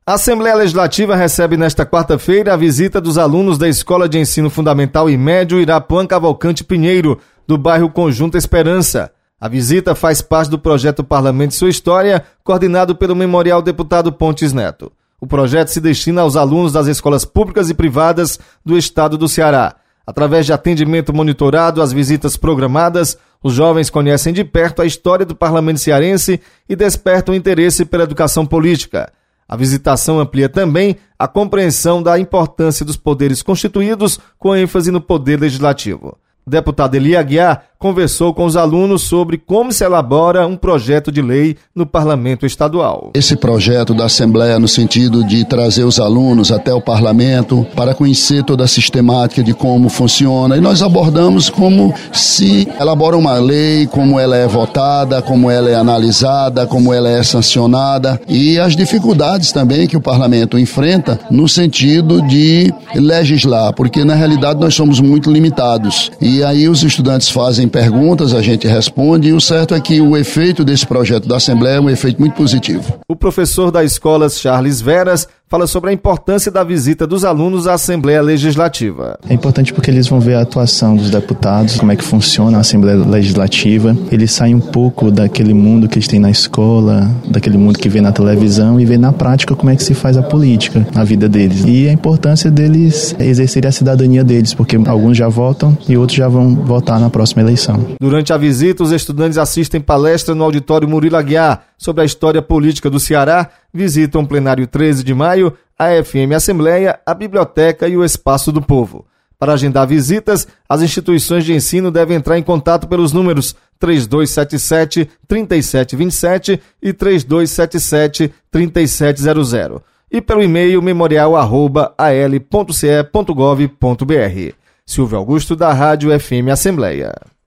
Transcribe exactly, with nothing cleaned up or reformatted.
A Assembleia Legislativa recebe nesta quarta-feira a visita dos alunos da Escola de Ensino Fundamental e Médio Irapuã Cavalcante Pinheiro, do bairro Conjunto Esperança. A visita faz parte do projeto Parlamento e Sua História, coordenado pelo Memorial Deputado Pontes Neto. O projeto se destina aos alunos das escolas públicas e privadas do estado do Ceará. Através de atendimento monitorado às visitas programadas, os jovens conhecem de perto a história do parlamento cearense e despertam interesse pela educação política. A visitação amplia também a compreensão da importância dos poderes constituídos, com ênfase no poder legislativo. O deputado Eli Aguiar conversou com os alunos sobre como se elabora um projeto de lei no Parlamento Estadual. Esse projeto da Assembleia no sentido de trazer os alunos até o Parlamento para conhecer toda a sistemática de como funciona, e nós abordamos como se elabora uma lei, como ela é votada, como ela é analisada, como ela é sancionada e as dificuldades também que o Parlamento enfrenta no sentido de legislar, porque na realidade nós somos muito limitados. E E aí os estudantes fazem perguntas, a gente responde, e o certo é que o efeito desse projeto da Assembleia é um efeito muito positivo. O professor da escola Charles Veras fala sobre a importância da visita dos alunos à Assembleia Legislativa. É importante porque eles vão ver a atuação dos deputados, como é que funciona a Assembleia Legislativa. Eles saem um pouco daquele mundo que eles têm na escola, daquele mundo que vê na televisão, e vê na prática como é que se faz a política na vida deles. E a importância deles exercerem a cidadania deles, porque alguns já votam e outros já vão votar na próxima eleição. Durante a visita, os estudantes assistem palestra no auditório Murilo Aguiar sobre a história política do Ceará, visitam o plenário treze de maio, a F M Assembleia, a Biblioteca e o Espaço do Povo. Para agendar visitas, as instituições de ensino devem entrar em contato pelos números três dois sete sete, três sete dois sete e três dois sete sete, três sete zero zero e pelo e-mail memorial arroba a l ponto c e ponto gov ponto b r. Silvio Augusto, da Rádio F M Assembleia.